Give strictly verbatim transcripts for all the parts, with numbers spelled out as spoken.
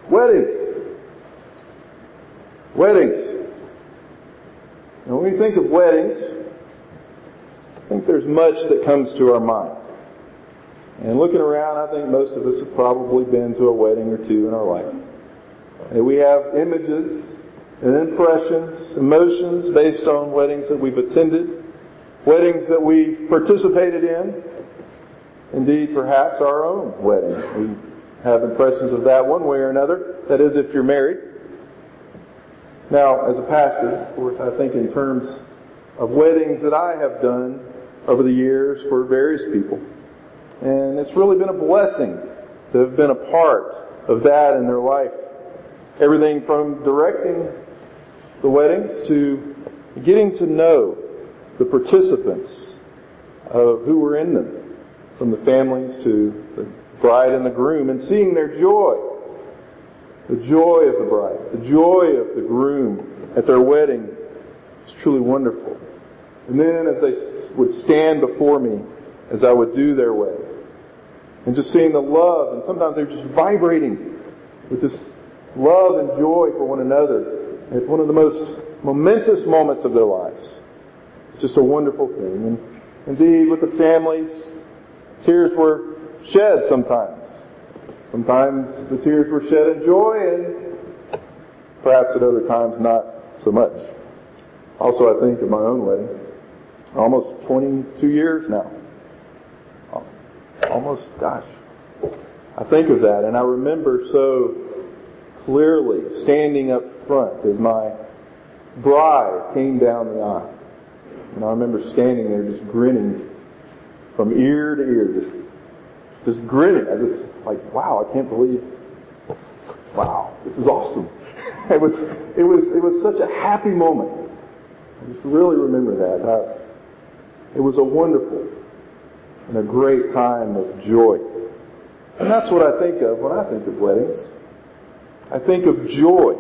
Weddings. Weddings. Now, when we think of weddings, I think there's much that comes to our mind. And looking around, I think most of us have probably been to a wedding or two in our life. And we have images and impressions, emotions based on weddings that we've attended, weddings that we've participated in, indeed perhaps our own wedding. We have impressions of that one way or another. That is, if you're married. Now, as a pastor, of course, I think in terms of weddings that I have done over the years for various people. And it's really been a blessing to have been a part of that in their life. Everything from directing the weddings to getting to know the participants of who were in them, from the families to the bride and the groom, and seeing their joy. The joy of the bride, the joy of the groom at their wedding is truly wonderful. And then as they would stand before me as I would do their wedding, and just seeing the love, and sometimes they were just vibrating with this love and joy for one another at one of the most momentous moments of their lives. It's just a wonderful thing. And indeed, with the families, tears were shed sometimes. Sometimes the tears were shed in joy, and perhaps at other times not so much. Also, I think of my own wedding. Almost twenty-two years now. Almost, gosh. I think of that, and I remember so clearly standing up front as my bride came down the aisle. And I remember standing there just grinning from ear to ear, just just grinning. I just like, wow, I can't believe, wow, this is awesome. It was, it was, it was such a happy moment. I just really remember that. I, it was a wonderful and a great time of joy. And that's what I think of when I think of weddings. I think of joy.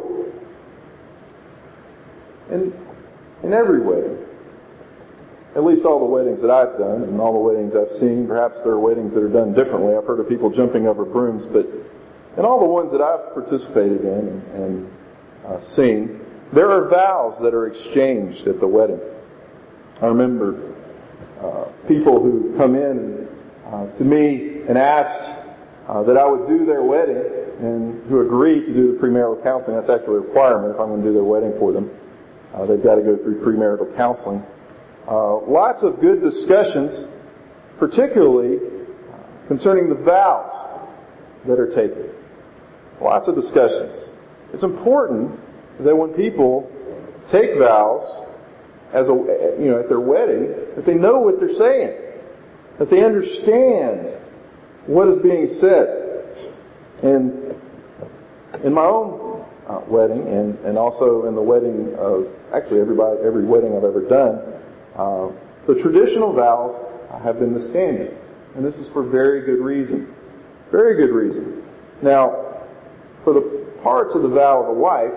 And in every wedding, at least all the weddings that I've done and all the weddings I've seen, perhaps there are weddings that are done differently. I've heard of people jumping over brooms, but in all the ones that I've participated in and, and uh, seen, there are vows that are exchanged at the wedding. I remember uh, people who come in uh, to me and asked uh, that I would do their wedding, and who agreed to do the premarital counseling. That's actually a requirement if I'm going to do their wedding for them. Uh, they've got to go through premarital counseling. Uh, lots of good discussions, particularly concerning the vows that are taken. Lots of discussions. It's important that when people take vows as a, you know, at their wedding, that they know what they're saying, that they understand what is being said. And in my own uh, wedding, and, and also in the wedding of actually everybody, every wedding I've ever done, uh, the traditional vows have been the standard, and this is for very good reason. Very good reason. Now, for the parts of the vow of the wife,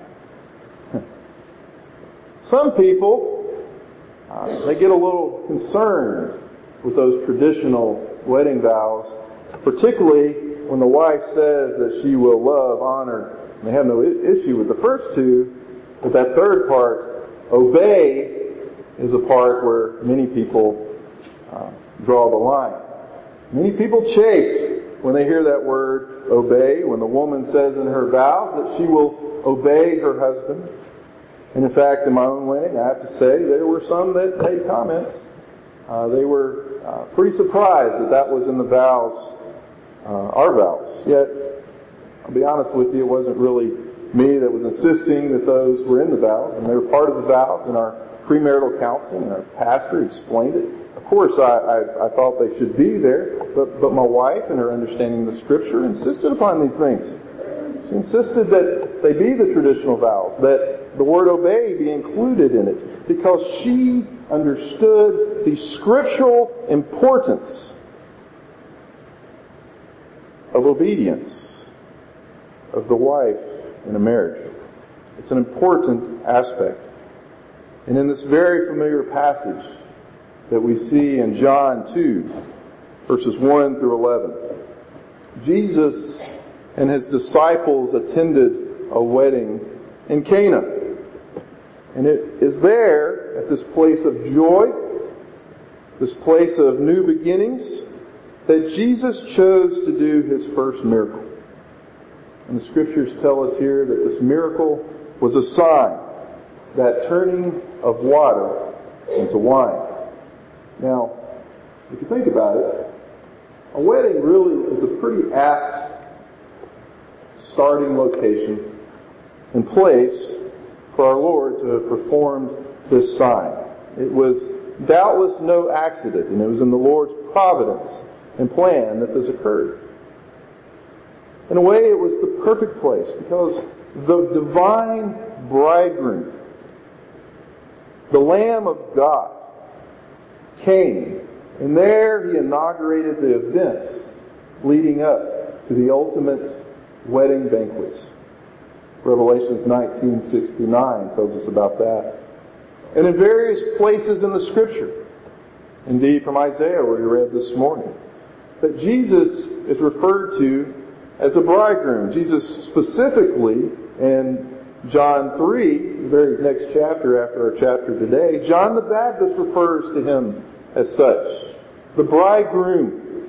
some people, uh, they get a little concerned with those traditional wedding vows, particularly when the wife says that she will love, honor, and they have no issue with the first two, but that third part, obey, is a part where many people uh, draw the line. Many people chafe when they hear that word, obey, when the woman says in her vows that she will obey her husband. And in fact, in my own wedding, I have to say, there were some that made comments. Uh, they were uh, pretty surprised that that was in the vows, uh, our vows. Yet, I'll be honest with you, it wasn't really me that was insisting that those were in the vows, and they were part of the vows in our premarital counseling, and our pastor explained it. Of course, I, I, I thought they should be there, but, but my wife, in her understanding of the Scripture, insisted upon these things. She insisted that they be the traditional vows, that the word obey be included in it, because she understood the scriptural importance of obedience of the wife in a marriage. It's an important aspect. And in this very familiar passage that we see in John two, verses one through eleven, Jesus and his disciples attended a wedding in Cana. And it is there, at this place of joy, this place of new beginnings, that Jesus chose to do his first miracle. And the Scriptures tell us here that this miracle was a sign, that turning of water into wine. Now, if you think about it, a wedding really is a pretty apt starting location and place for our Lord to have performed this sign. It was doubtless no accident, and it was in the Lord's providence and plan that this occurred. In a way, it was the perfect place because the divine bridegroom, the Lamb of God, came, and there he inaugurated the events leading up to the ultimate wedding banquet. Revelations nineteen, six through nine tells us about that. And in various places in the Scripture, indeed from Isaiah where we read this morning, that Jesus is referred to as a bridegroom. Jesus specifically in John three, the very next chapter after our chapter today, John the Baptist refers to him as such, the bridegroom.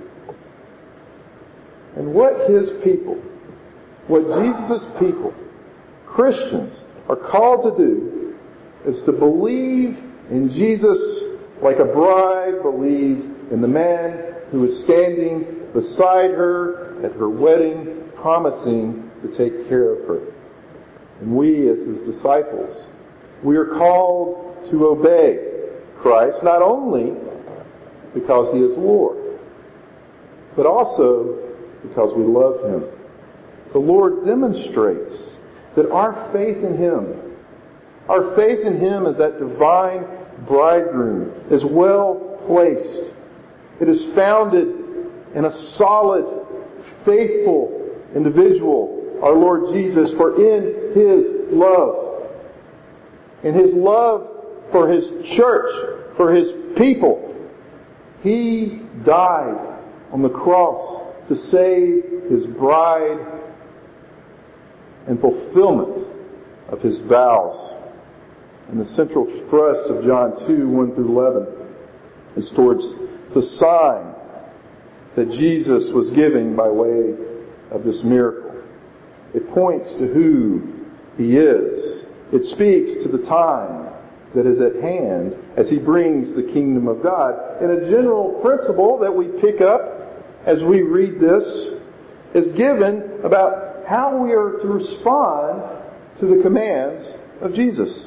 And what his people, what Jesus' people, Christians, are called to do is to believe in Jesus like a bride believes in the man who is standing beside her at her wedding, promising to take care of her. And we, as his disciples, we are called to obey Christ, not only because he is Lord, but also because we love him. The Lord demonstrates that our faith in him, our faith in him as that divine bridegroom, is well placed. It is founded in a solid, faithful individual, our Lord Jesus, for in his love, in his love for his church, for his people, he died on the cross to save his bride and fulfillment of his vows. And the central thrust of John two, one through eleven is towards the sign that Jesus was giving by way of this miracle. It points to who he is. It speaks to the time that is at hand as he brings the kingdom of God. And a general principle that we pick up as we read this is given about how we are to respond to the commands of Jesus.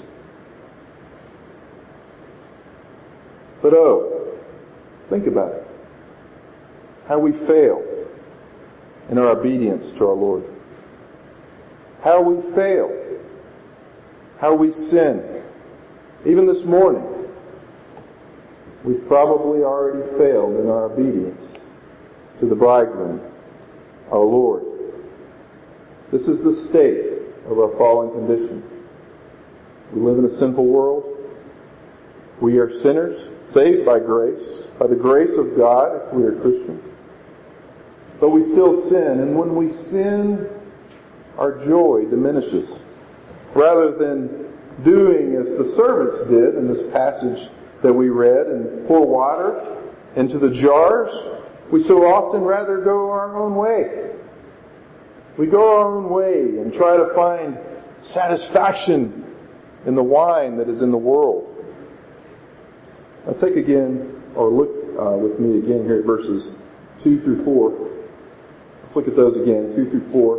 But oh, think about it. How we fail in our obedience to our Lord. How we fail. How we sin. Even this morning, we've probably already failed in our obedience to the bridegroom, our Lord. This is the state of our fallen condition. We live in a sinful world. We are sinners, saved by grace, by the grace of God if we are Christians. But we still sin, and when we sin, our joy diminishes. Rather than doing as the servants did in this passage that we read and pour water into the jars, we so often rather go our own way. We go our own way and try to find satisfaction in the wine that is in the world. Now take again, or look uh, with me again here at verses two through four. Let's look at those again, two through four.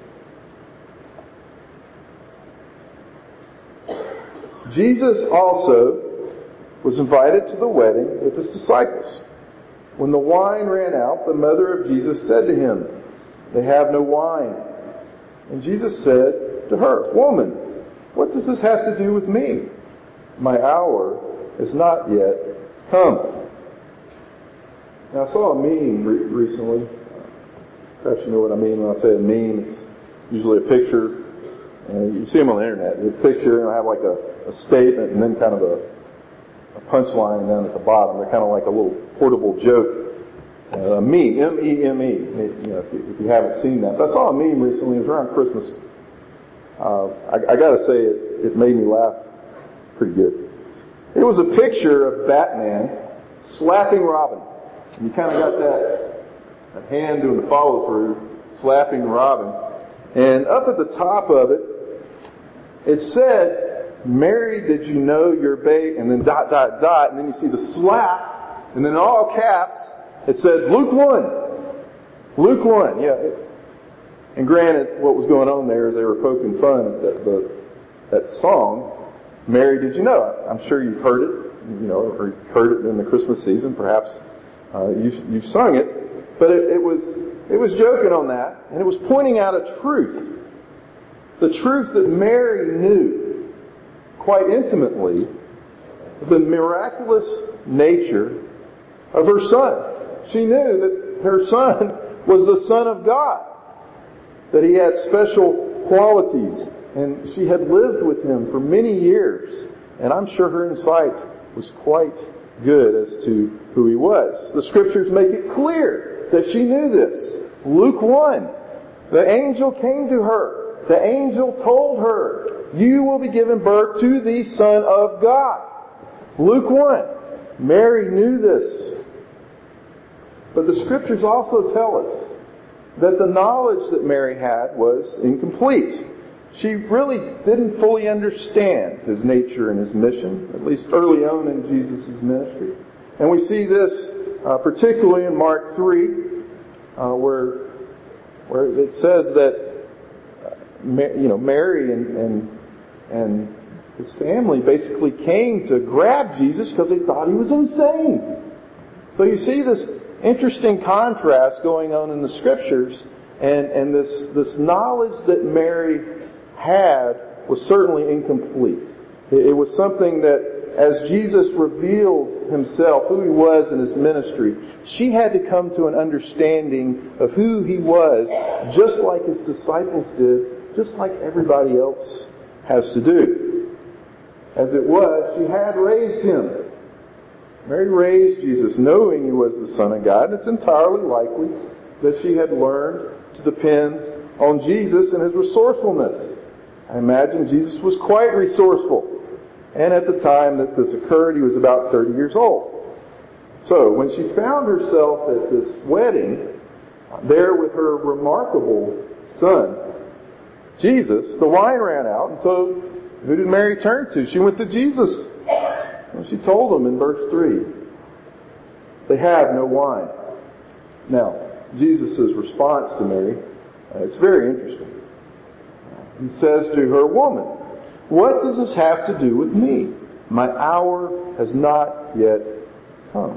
Jesus also was invited to the wedding with his disciples. When the wine ran out, the mother of Jesus said to him, "They have no wine." And Jesus said to her, "Woman, what does this have to do with me? My hour is not yet come." Now I saw a meme re- recently. Perhaps you know what I mean when I say a meme. It's usually a picture, and you see them on the internet. A picture, and I have like a, a statement, and then kind of a, a punchline down at the bottom. They're kind of like a little portable joke. a meme, M E M E, you know, if you, if you haven't seen that. But I saw a meme recently, it was around Christmas. Uh, I, I gotta say, it, it made me laugh pretty good. It was a picture of Batman slapping Robin. And you kind of got that, that hand doing the follow-through, slapping Robin. And up at the top of it, it said, "Mary, did you know your babe?" And then dot, dot, dot. And then you see the slap. And then in all caps, it said, Luke one. Luke one. Yeah. And granted, what was going on there is they were poking fun at that, the, that song, "Mary, did you know?" I'm sure you've heard it, you know, or heard it in the Christmas season. Perhaps uh, you've, you've sung it. But it, it was it was joking on that, and it was pointing out a truth. The truth that Mary knew quite intimately, the miraculous nature of her son. She knew that her son was the Son of God, that he had special qualities, and she had lived with him for many years, and I'm sure her insight was quite good as to who he was. The Scriptures make it clear that she knew this. Luke one, the angel came to her. The angel told her, "You will be given birth to the Son of God." Luke one. Mary knew this. But the Scriptures also tell us that the knowledge that Mary had was incomplete. She really didn't fully understand his nature and his mission, at least early on in Jesus' ministry. And we see this uh, particularly in Mark three, uh, where where it says that you know, Mary and, and and his family basically came to grab Jesus because they thought he was insane. So you see this interesting contrast going on in the Scriptures, and, and this, this knowledge that Mary had was certainly incomplete. It, it was something that, as Jesus revealed himself, who he was in his ministry, she had to come to an understanding of who he was, just like his disciples did, just like everybody else has to do. As it was, she had raised him. Mary raised Jesus knowing he was the Son of God. It's entirely likely that she had learned to depend on Jesus and his resourcefulness. I imagine Jesus was quite resourceful. And at the time that this occurred, he was about thirty years old. So when she found herself at this wedding, there with her remarkable son, Jesus, the wine ran out, and so who did Mary turn to? She went to Jesus. And she told him in verse three, they have no wine. Now, Jesus' response to Mary, uh, it's very interesting. He says to her, "Woman, what does this have to do with me? My hour has not yet come."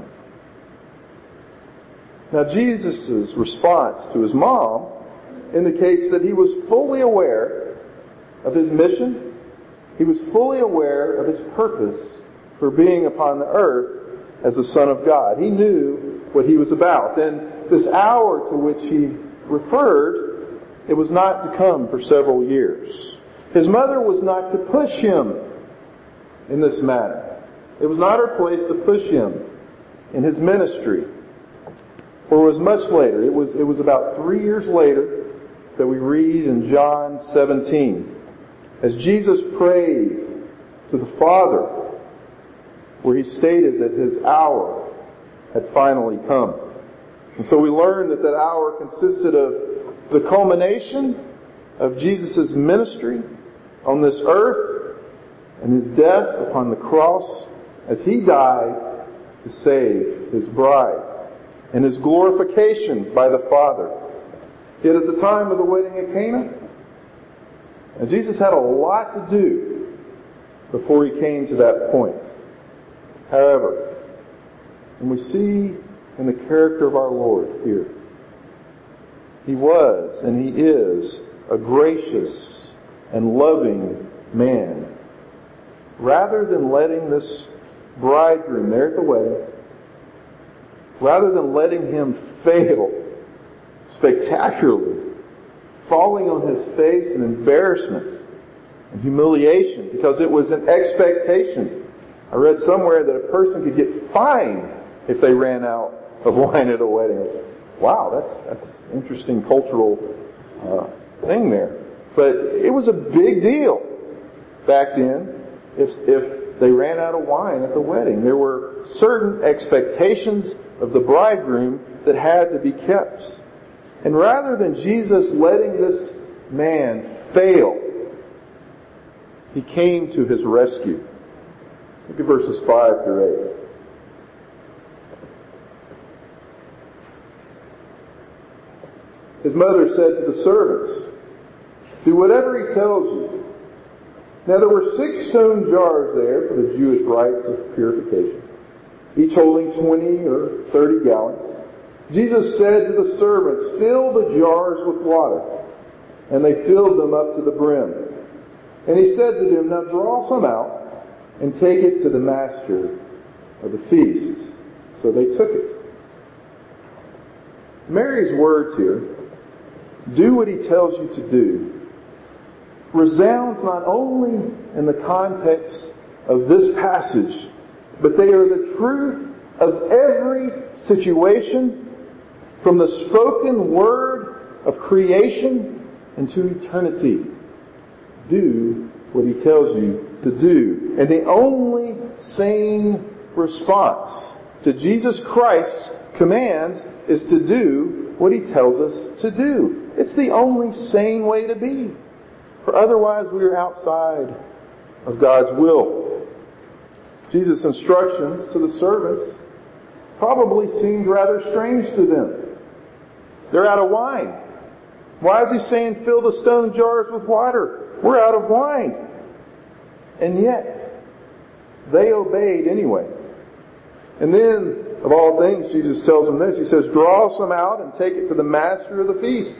Now, Jesus' response to his mom indicates that he was fully aware of his mission. He was fully aware of his purpose for being upon the earth as the Son of God. He knew what he was about. And this hour to which he referred, it was not to come for several years. His mother was not to push him in this matter. It was not her place to push him in his ministry. For it was much later. It was, it was about three years later that we read in John seventeen, as Jesus prayed to the Father, where he stated that his hour had finally come. And so we learn that that hour consisted of the culmination of Jesus' ministry on this earth and his death upon the cross as he died to save his bride, and his glorification by the Father. Yet at the time of the wedding at Cana, and Jesus had a lot to do before he came to that point. However, when we see in the character of our Lord here, he was and he is a gracious and loving man. Rather than letting this bridegroom there at the wedding, rather than letting him fail spectacularly, falling on his face in embarrassment and humiliation, because it was an expectation. I read somewhere that a person could get fined if they ran out of wine at a wedding. Wow, that's that's interesting cultural uh, thing there. But it was a big deal back then if if they ran out of wine at the wedding. There were certain expectations of the bridegroom that had to be kept. And rather than Jesus letting this man fail, He came to his rescue. Look at verses five through eight. His mother said to the servants, "Do whatever he tells you." Now there were six stone jars there for the Jewish rites of purification, each holding twenty or thirty gallons. Jesus said to the servants, "Fill the jars with water." And they filled them up to the brim. And He said to them, "Now draw some out and take it to the master of the feast." So they took it. Mary's words here, "Do what He tells you to do," resound not only in the context of this passage, but they are the truth of every situation, from the spoken word of creation into eternity. Do what He tells you to do. And the only sane response to Jesus Christ's commands is to do what He tells us to do. It's the only sane way to be. For otherwise we are outside of God's will. Jesus' instructions to the servants probably seemed rather strange to them. They're out of wine. Why is He saying fill the stone jars with water? We're out of wine. And yet, they obeyed anyway. And then, of all things, Jesus tells them this. He says, "Draw some out and take it to the master of the feast."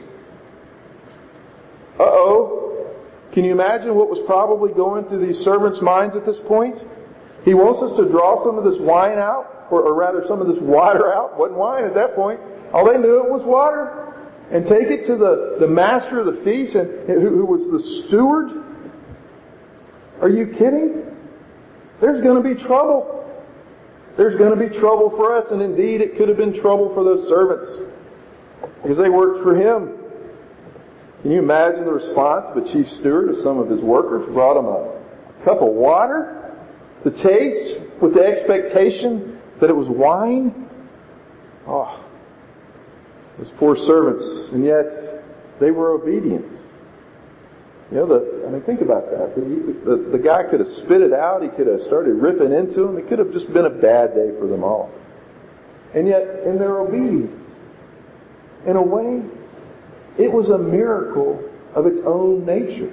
Uh-oh. Can you imagine what was probably going through these servants' minds at this point? He wants us to draw some of this wine out, or, or rather some of this water out. It wasn't wine at that point. All they knew it was water. And take it to the, the master of the feast, and who, who was the steward? Are you kidding? There's going to be trouble. There's going to be trouble for us, and indeed it could have been trouble for those servants, because they worked for Him. Can you imagine the response of a chief steward if some of his workers brought him a cup of water to taste with the expectation that it was wine? Oh, those poor servants, and yet they were obedient. You know, the, I mean, think about that. The, the, the guy could have spit it out. He could have started ripping into them. It could have just been a bad day for them all. And yet, in their obedience, in a way, it was a miracle of its own nature.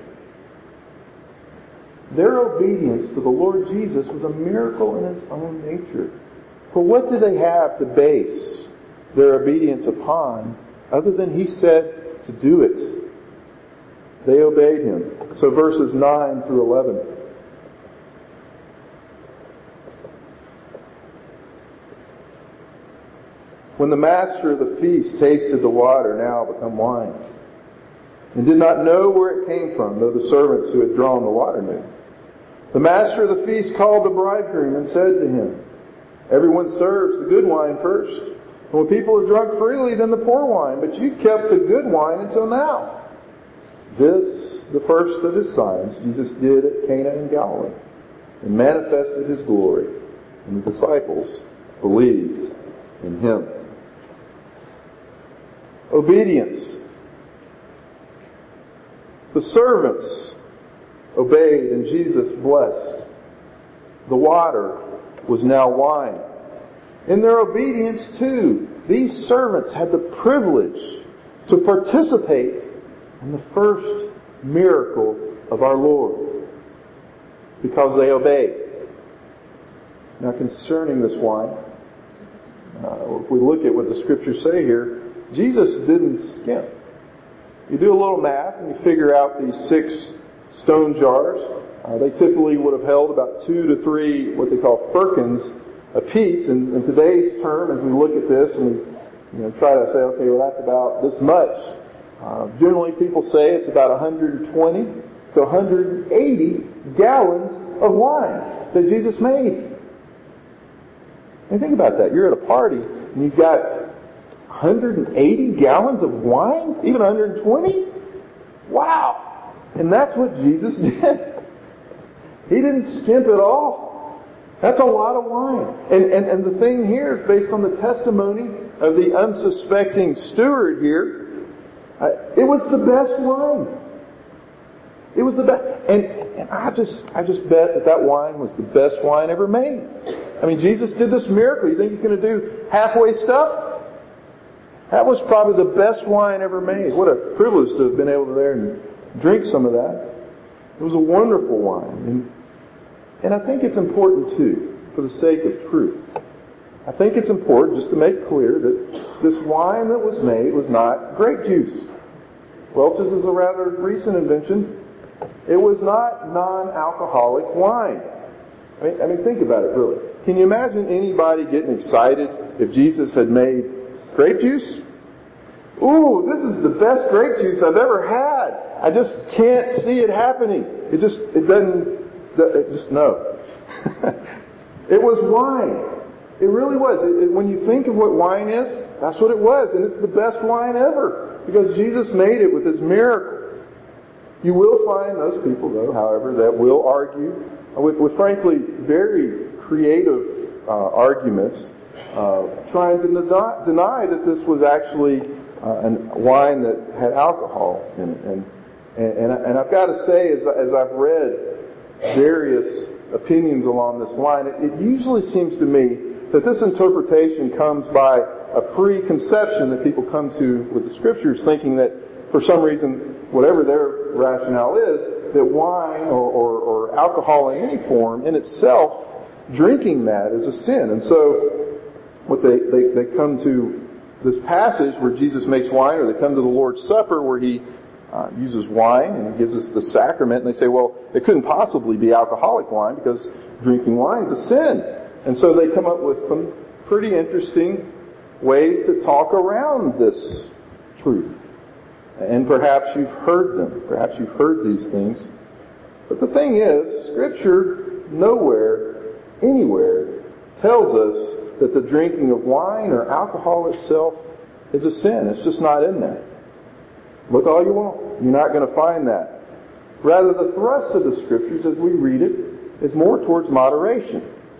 Their obedience to the Lord Jesus was a miracle in its own nature. For what did they have to base their obedience upon other than He said to do it? They obeyed Him. So verses nine through eleven. When the master of the feast tasted the water now become wine, and did not know where it came from, though the servants who had drawn the water knew, the master of the feast called the bridegroom and said to him, "Everyone serves the good wine first. And when people have drunk freely, then the poor wine. But you've kept the good wine until now." This, the first of His signs, Jesus did at Cana in Galilee, and manifested His glory, and the disciples believed in Him. Obedience. The servants obeyed, and Jesus blessed. The water was now wine. In their obedience too, these servants had the privilege to participate in the first miracle of our Lord, because they obeyed. Now concerning this wine, uh, if we look at what the Scriptures say here, Jesus didn't skimp. You do a little math and you figure out these six stone jars. Uh, they typically would have held about two to three what they call firkins a piece. And in today's term, as we look at this and we you know, try to say, okay, well that's about this much. Uh, generally people say it's about one hundred twenty to one hundred eighty gallons of wine that Jesus made. And think about that. You're at a party And you've got one hundred eighty gallons of wine? Even one hundred twenty? Wow! And that's what Jesus did. He didn't skimp at all. That's a lot of wine. And, and, and the thing here is based on the testimony of the unsuspecting steward here. Uh, it was the best wine. It was the best. And, and I just I just bet that that wine was the best wine ever made. I mean, Jesus did this miracle. You think He's going to do halfway stuff? That was probably the best wine ever made. What a privilege to have been able to there and drink some of that. It was a wonderful wine. And, and I think it's important too, for the sake of truth. I think it's important just to make clear that this wine that was made was not grape juice. Welch's is a rather recent invention. It was not non-alcoholic wine. I mean, I mean, think about it, really. Can you imagine anybody getting excited if Jesus had made grape juice? Ooh, this is the best grape juice I've ever had. I just can't see it happening. It just, it doesn't, it just, no. It was wine. It really was. It, it, when you think of what wine is, that's what it was. And it's the best wine ever. Because Jesus made it with His miracle. You will find those people, though, however, that will argue with, with frankly, very creative uh, arguments, uh, trying to deny, deny that this was actually uh, an wine that had alcohol in it. And, and, and I've got to say, as, as I've read various opinions along this line, it, it usually seems to me that this interpretation comes by a preconception that people come to with the Scriptures, thinking that for some reason, whatever their rationale is, that wine or, or, or alcohol in any form in itself, drinking that is a sin. And so what they, they, they come to this passage where Jesus makes wine, or they come to the Lord's Supper where He uh, uses wine and He gives us the sacrament, and they say, well, it couldn't possibly be alcoholic wine because drinking wine is a sin. And so they come up with some pretty interesting ways to talk around this truth. And perhaps you've heard them. Perhaps you've heard these things. But the thing is, Scripture nowhere, anywhere, tells us that the drinking of wine or alcohol itself is a sin. It's just not in there. Look all you want. You're not going to find that. Rather, the thrust of the Scriptures, as we read it, is more towards moderation.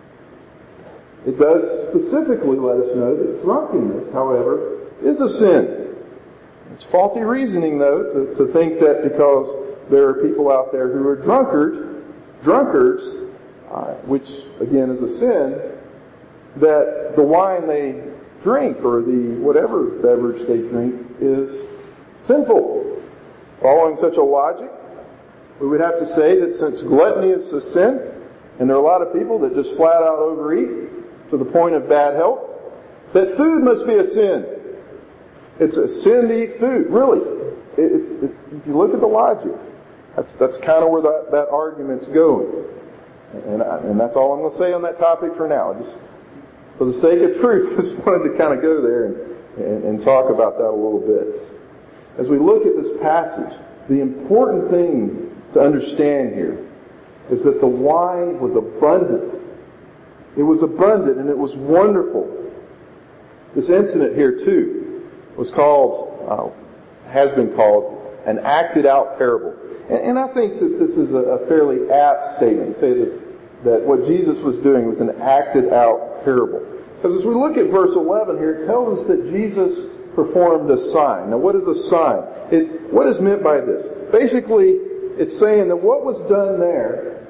It does specifically let us know that drunkenness, however, is a sin. It's faulty reasoning, though, to, to think that because there are people out there who are drunkard, drunkards, uh, which, again, is a sin, that the wine they drink or the whatever beverage they drink is sinful. Following such a logic, we would have to say that since gluttony is a sin, and there are a lot of people that just flat out overeat to the point of bad health, that food must be a sin. It's a sin to eat food, really. It, it's, it, if you look at the logic, that's that's kind of where that, that argument's going. And, I, and that's all I'm going to say on that topic for now. Just for the sake of truth, I just wanted to kind of go there and, and, and talk about that a little bit. As we look at this passage, the important thing to understand here is that the wine was abundant. It was abundant and it was wonderful. This incident here, too, was called, uh, has been called, an acted out parable. And, and I think that this is a, a fairly apt statement to say this, that what Jesus was doing was an acted out parable. Because as we look at verse eleven here, it tells us that Jesus performed a sign. Now what is a sign? It, what is meant by this? Basically, it's saying that what was done there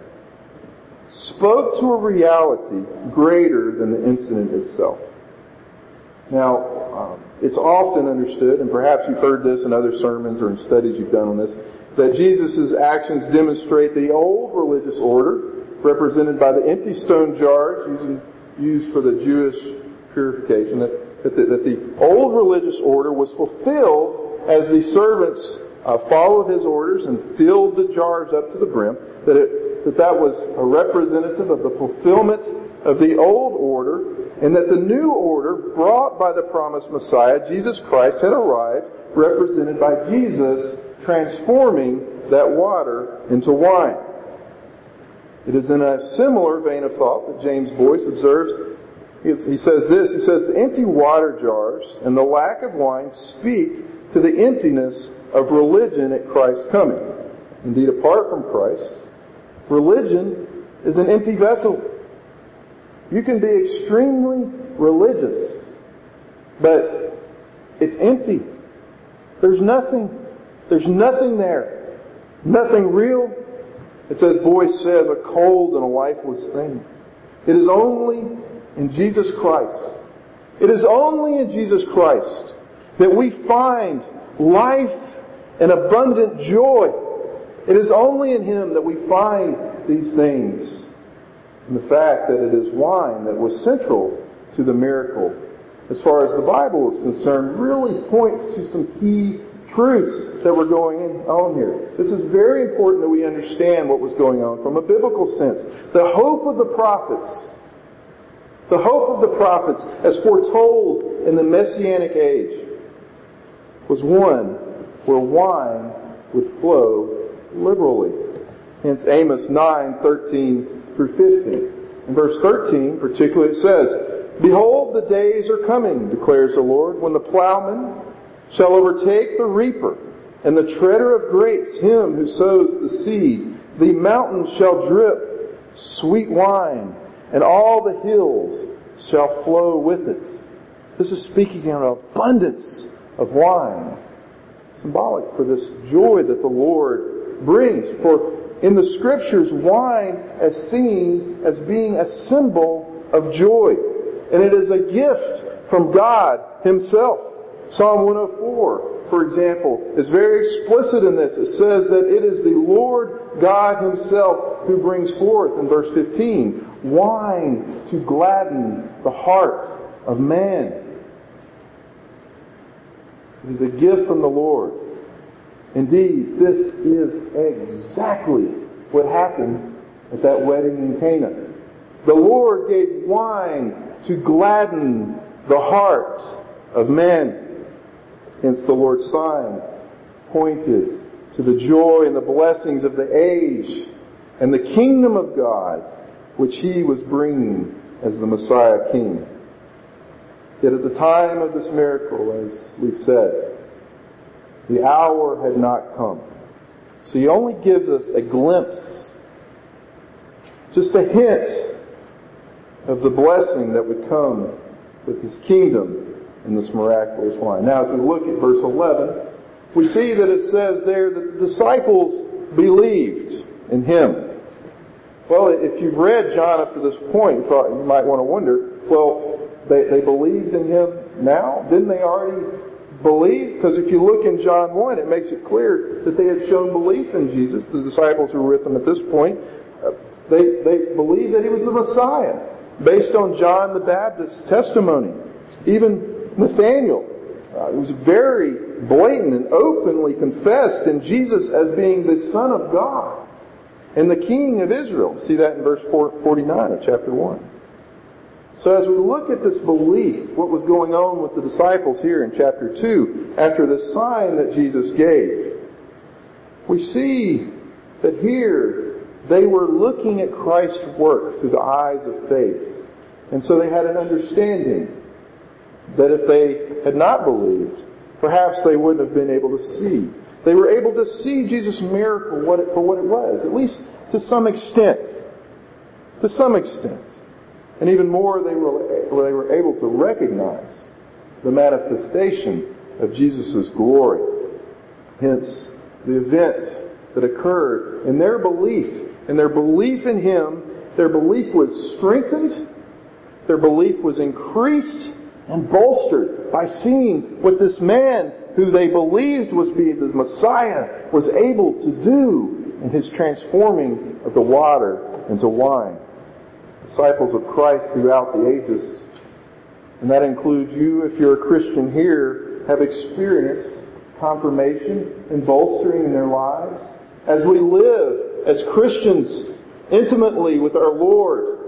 spoke to a reality greater than the incident itself. Now, um, it's often understood, and perhaps you've heard this in other sermons or in studies you've done on this, that Jesus' actions demonstrate the old religious order, represented by the empty stone jars using, used for the Jewish purification, that, that, the, that the old religious order was fulfilled as the servants uh, followed His orders and filled the jars up to the brim, that it, that that was a representative of the fulfillment of the old order, and that the new order brought by the promised Messiah, Jesus Christ, had arrived, represented by Jesus transforming that water into wine. It is in a similar vein of thought that James Boyce observes he says this, he says, the empty water jars and the lack of wine speak to the emptiness of religion at Christ's coming. Indeed, apart from Christ, religion is an empty vessel. You can be extremely religious, but it's empty. There's nothing. There's nothing there. Nothing real. It's, as Boyce says, a cold and a lifeless thing. It is only in Jesus Christ. It is only in Jesus Christ that we find life and abundant joy. It is only in Him that we find these things. And the fact that it is wine that was central to the miracle, as far as the Bible is concerned, really points to some key truths that were going on here. This is very important that we understand what was going on from a biblical sense. The hope of the prophets, the hope of the prophets as foretold in the Messianic age, was one where wine would flow liberally. Hence Amos nine, thirteen through fifteen. In verse thirteen particularly it says, "Behold, the days are coming, declares the Lord, when the plowman shall overtake the reaper, and the treader of grapes him who sows the seed. The mountains shall drip sweet wine, and all the hills shall flow with it." This is speaking of an abundance of wine, symbolic for this joy that the Lord brings. For in the Scriptures, wine is seen as being a symbol of joy, and it is a gift from God Himself. Psalm one oh four, for example, is very explicit in this. It says that it is the Lord God Himself who brings forth, in verse fifteen, wine to gladden the heart of man. It is a gift from the Lord. Indeed, this is exactly what happened at that wedding in Cana. The Lord gave wine to gladden the heart of men. Hence the Lord's sign pointed to the joy and the blessings of the age and the kingdom of God, which He was bringing as the Messiah King. Yet at the time of this miracle, as we've said, the hour had not come. So He only gives us a glimpse, just a hint of the blessing that would come with His kingdom in this miraculous wine. Now, as we look at verse eleven, we see that it says there that the disciples believed in Him. Well, if you've read John up to this point, you, probably, you might want to wonder, well, they, they believed in Him now? Didn't they already believe? Because if you look in John one, it makes it clear that they had shown belief in Jesus. The disciples who were with Him at this point, uh, they, they believed that He was the Messiah, based on John the Baptist's testimony. Even Nathanael uh, was very blatant and openly confessed in Jesus as being the Son of God and the King of Israel. See that in verse forty-nine of chapter one. So as we look at this belief, what was going on with the disciples here in chapter two, after the sign that Jesus gave, we see that here they were looking at Christ's work through the eyes of faith. And so they had an understanding that if they had not believed, perhaps they wouldn't have been able to see. They were able to see Jesus' miracle what it, for what it was, at least to some extent. To some extent. And even more, they were, they were able to recognize the manifestation of Jesus' glory. Hence, the event that occurred in their belief, in their belief in Him, their belief was strengthened, their belief was increased, and bolstered by seeing what this man who they believed was be the Messiah was able to do in His transforming of the water into wine. Disciples of Christ throughout the ages, and that includes you if you're a Christian here, have experienced confirmation and bolstering in their lives. As we live as Christians intimately with our Lord,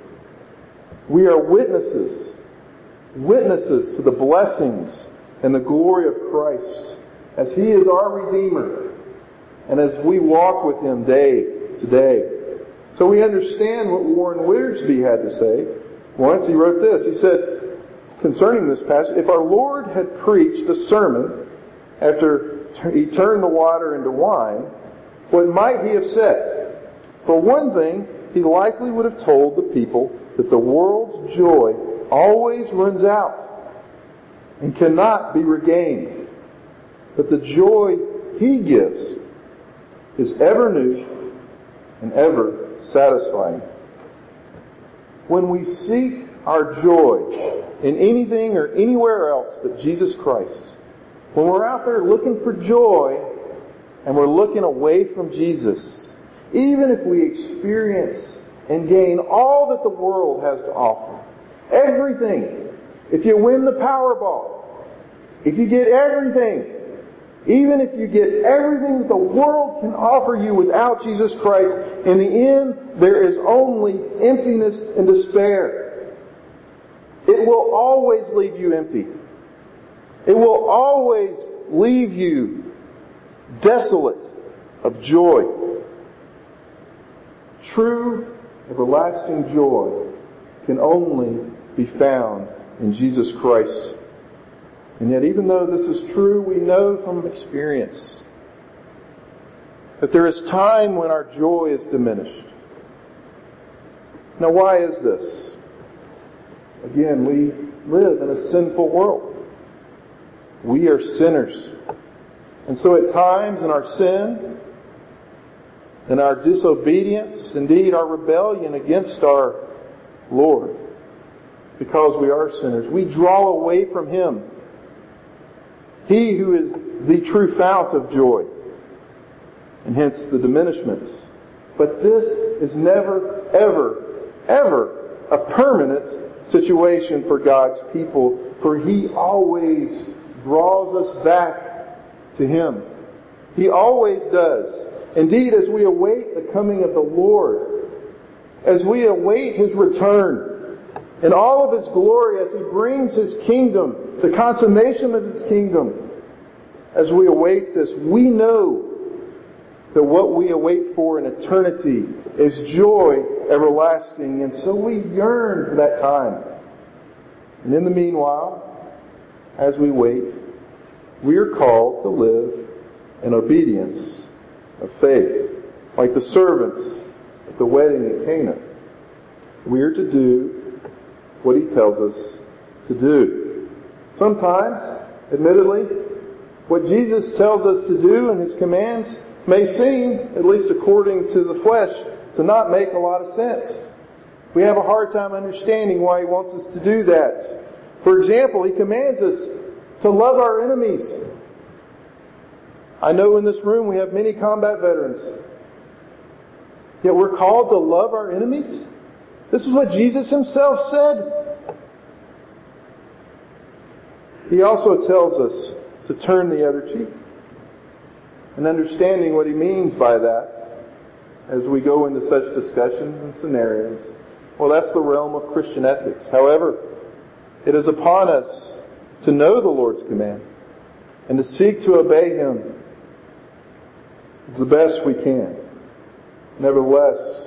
we are witnesses Witnesses to the blessings and the glory of Christ as He is our Redeemer and as we walk with Him day to day. So we understand what Warren Wiersbe had to say Once he wrote this. He said, concerning this passage, if our Lord had preached a sermon after he turned the water into wine, what might he have said? For one thing, he likely would have told the people that the world's joy always runs out and cannot be regained. But the joy he gives is ever new and ever satisfying. When we seek our joy in anything or anywhere else but Jesus Christ, when we're out there looking for joy and we're looking away from Jesus, even if we experience and gain all that the world has to offer, everything, if you win the Powerball, if you get everything, even if you get everything that the world can offer you without Jesus Christ, in the end, there is only emptiness and despair. It will always leave you empty. It will always leave you desolate of joy. True, everlasting joy can only be found in Jesus Christ. And yet, even though this is true, we know from experience that there is time when our joy is diminished. Now, why is this? Again, we live in a sinful world. We are sinners. And so at times in our sin, in our disobedience, indeed our rebellion against our Lord, because we are sinners, we draw away from Him, He who is the true fount of joy, and hence the diminishment. But this is never, ever, ever a permanent situation for God's people, for He always draws us back to Him. He always does. Indeed, as we await the coming of the Lord, as we await His return in all of His glory, as He brings His kingdom, the consummation of His kingdom, as we await this, we know that what we await for in eternity is joy everlasting, and so we yearn for that time. And in the meanwhile, as we wait, we are called to live in obedience of faith. Like the servants at the wedding at Cana, we are to do what He tells us to do. Sometimes, admittedly, what Jesus tells us to do in His commands may seem, at least according to the flesh, to not make a lot of sense. We have a hard time understanding why He wants us to do that. For example, He commands us to love our enemies. I know in this room we have many combat veterans. Yet we're called to love our enemies? This is what Jesus Himself said. He also tells us to turn the other cheek. And understanding what He means by that as we go into such discussions and scenarios, well, that's the realm of Christian ethics. However, it is upon us to know the Lord's command and to seek to obey Him as the best we can. Nevertheless,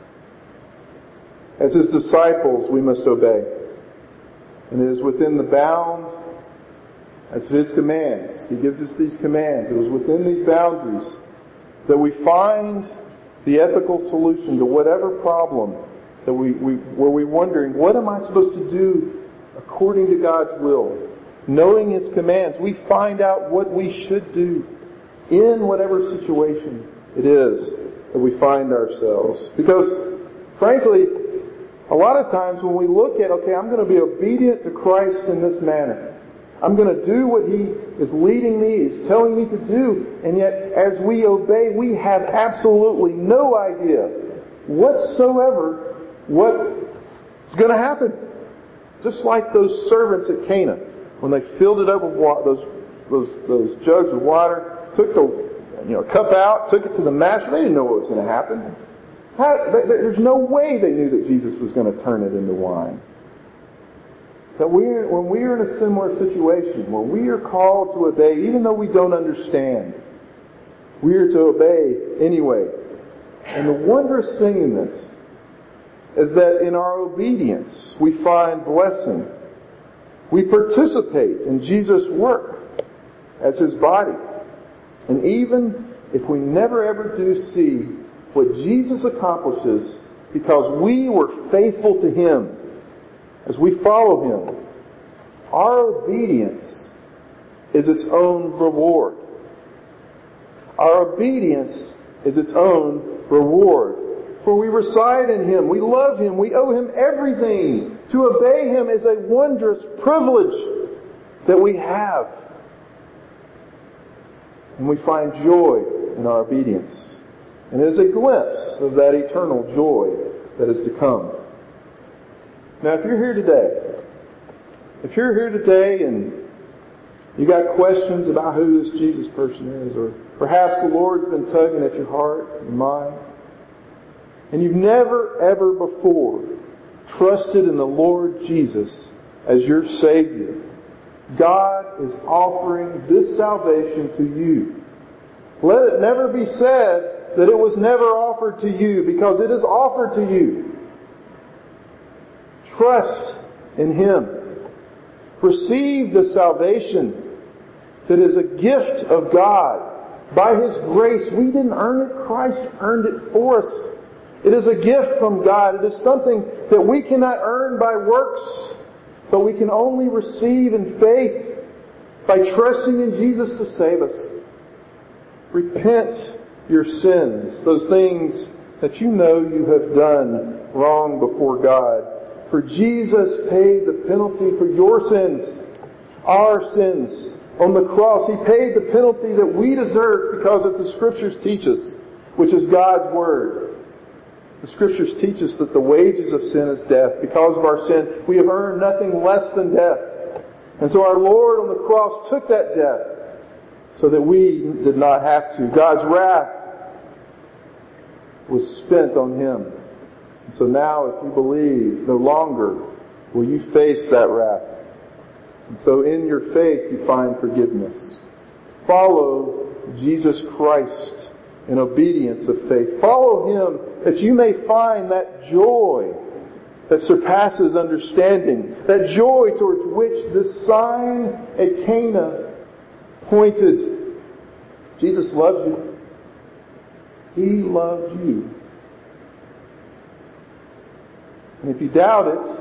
as His disciples, we must obey. And it is within the bound as His commands. He gives us these commands. It is within these boundaries that we find the ethical solution to whatever problem that we, we were we wondering, what am I supposed to do according to God's will? Knowing His commands, we find out what we should do in whatever situation it is that we find ourselves. Because, frankly, a lot of times when we look at, okay, I'm going to be obedient to Christ in this manner. I'm going to do what He is leading me, He's telling me to do. And yet, as we obey, we have absolutely no idea whatsoever what is going to happen. Just like those servants at Cana, when they filled it up with water, those those those jugs of water, took the you know cup out, took it to the master. They didn't know what was going to happen. How, there's no way they knew that Jesus was going to turn it into wine. That we, when we are in a similar situation, where we are called to obey, even though we don't understand, we are to obey anyway. And the wondrous thing in this is that in our obedience we find blessing. We participate in Jesus' work as His body. And even if we never ever do see what Jesus accomplishes because we were faithful to Him as we follow Him, our obedience is its own reward. Our obedience is its own reward. For we reside in Him, we love Him, we owe Him everything. To obey Him is a wondrous privilege that we have. And we find joy in our obedience. And it is a glimpse of that eternal joy that is to come. Now, if you're here today, if you're here today and you got questions about who this Jesus person is, or perhaps the Lord's been tugging at your heart and mind, and you've never ever before trusted in the Lord Jesus as your Savior, God is offering this salvation to you. Let it never be said that it was never offered to you, because it is offered to you. Trust in Him. Receive the salvation that is a gift of God. By His grace, we didn't earn it. Christ earned it for us. It is a gift from God. It is something that we cannot earn by works, but we can only receive in faith by trusting in Jesus to save us. Repent your sins, those things that you know you have done wrong before God. For Jesus paid the penalty for your sins, our sins. On the cross, He paid the penalty that we deserve because of the Scriptures teach us, which is God's Word. The Scriptures teach us that the wages of sin is death. Because of our sin, we have earned nothing less than death. And so our Lord on the cross took that death so that we did not have to. God's wrath was spent on Him. And so now, if you believe, no longer will you face that wrath. And so in your faith, you find forgiveness. Follow Jesus Christ in obedience of faith. Follow Him that you may find that joy that surpasses understanding. That joy towards which this sign at Cana pointed. Jesus loves you. He loves you. And if you doubt it,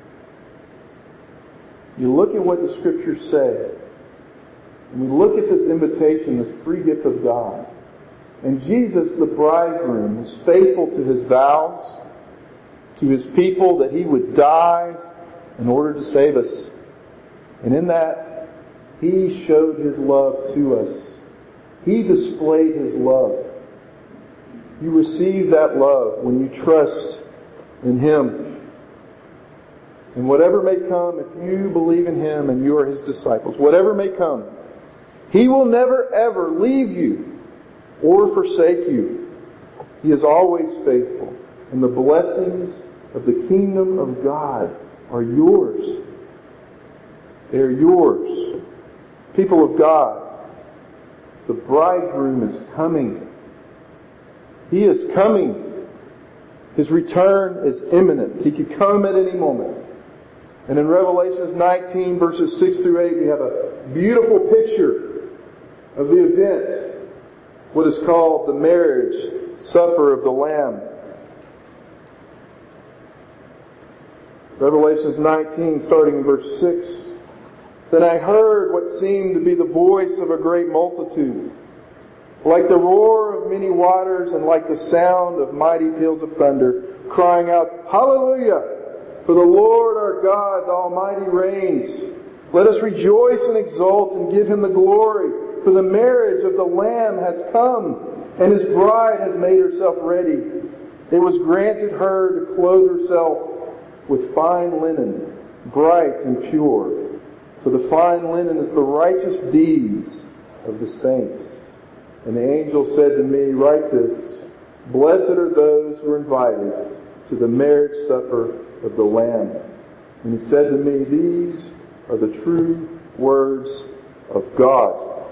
you look at what the Scriptures say, and we look at this invitation, this free gift of God. And Jesus, the bridegroom, was faithful to His vows, to His people, that He would die in order to save us. And in that, He showed His love to us. He displayed His love. You receive that love when you trust in Him. And whatever may come, if you believe in Him and you are His disciples, whatever may come, He will never ever leave you or forsake you. He is always faithful. And the blessings of the kingdom of God are yours. They are yours. People of God, the bridegroom is coming. He is coming. His return is imminent. He could come at any moment. And in Revelation nineteen, verses six through eight, we have a beautiful picture of the event, what is called the marriage supper of the Lamb. Revelation nineteen, starting in verse six. Then I heard what seemed to be the voice of a great multitude, like the roar of many waters and like the sound of mighty peals of thunder, crying out, Hallelujah! For the Lord our God, the Almighty, reigns. Let us rejoice and exult and give Him the glory. For the marriage of the Lamb has come, and His bride has made herself ready. It was granted her to clothe herself with fine linen, bright and pure. For the fine linen is the righteous deeds of the saints. And the angel said to me, Write this, Blessed are those who are invited to the marriage supper of the Lamb. And He said to me, These are the true words of God.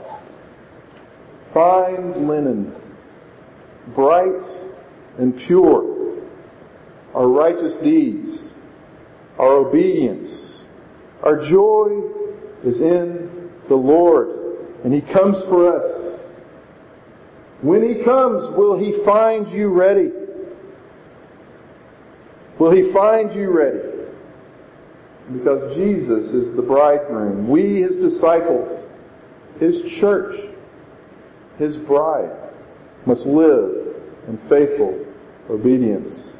Fine linen, bright and pure, our righteous deeds, our obedience. Our joy is in the Lord, and He comes for us. When He comes, will He find you ready? Will He find you ready? Because Jesus is the bridegroom. We, His disciples, His church, His bride, must live in faithful obedience